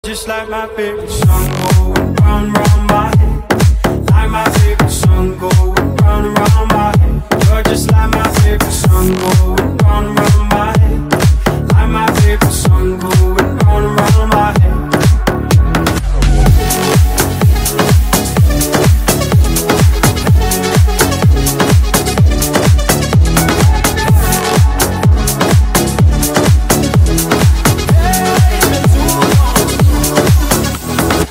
Just like my favorite song going round, round my head. Like my favorite song going